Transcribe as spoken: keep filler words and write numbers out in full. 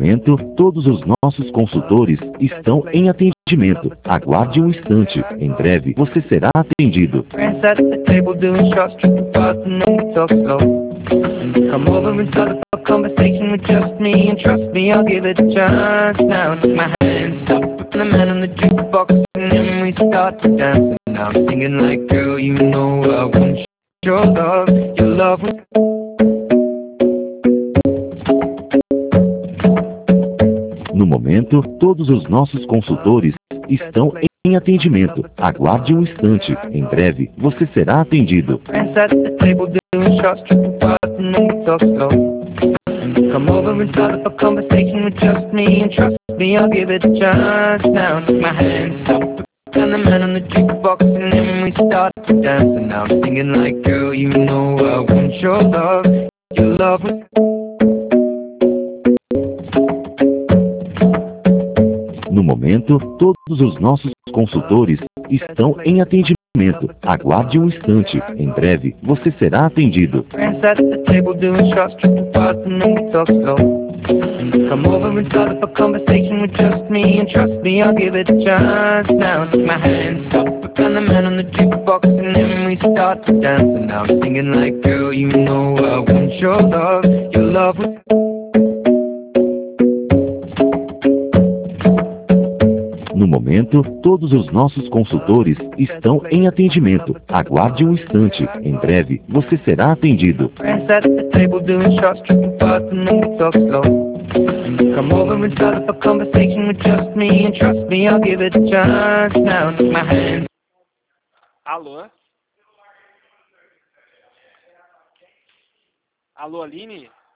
momento, todos os nossos consultores estão em atendimento. Aguarde um instante. Em breve, você será atendido. Friends at the table doing shots, tripping fast, and then we talk slow. And come over and start up a conversation with just me, and trust me, I'll give it a chance. Now take my hands up, and the man on the jukebox, and then we start to dance. And now I'm singing like, girl, you know I want your love, your love was. No momento, todos os nossos consultores estão em atendimento. Aguarde um instante. Em breve, você será atendido. Friends at the table doing shots, tripping fast, and then we talk slow. And come over and start up a conversation with just me, and trust me, I'll give it a chance. Now take my hands up, and the man on the jukebox, and then we start to dance. And now I'm singing like, girl, you know I want your love, your love was. No momento, todos os nossos consultores estão em atendimento. Aguarde um instante. Em breve, você será atendido. Friends at the table doing shots, tripping fast, and then we talk slow. And come over and start up a conversation with just me, and trust me, I'll give it a chance. Now take my hands up, and the man on the jukebox, and then we start to dance. And now I'm singing like, girl, you know I want your love, your love was. No momento, todos os nossos consultores estão em atendimento. Aguarde um instante. Em breve, você será atendido. Friends at the table doing shots, tripping fast, and then we talk slow. And come over and start up a conversation with just me, and trust me, I'll give it a chance. Now take my hands. Alô? Alô, Aline?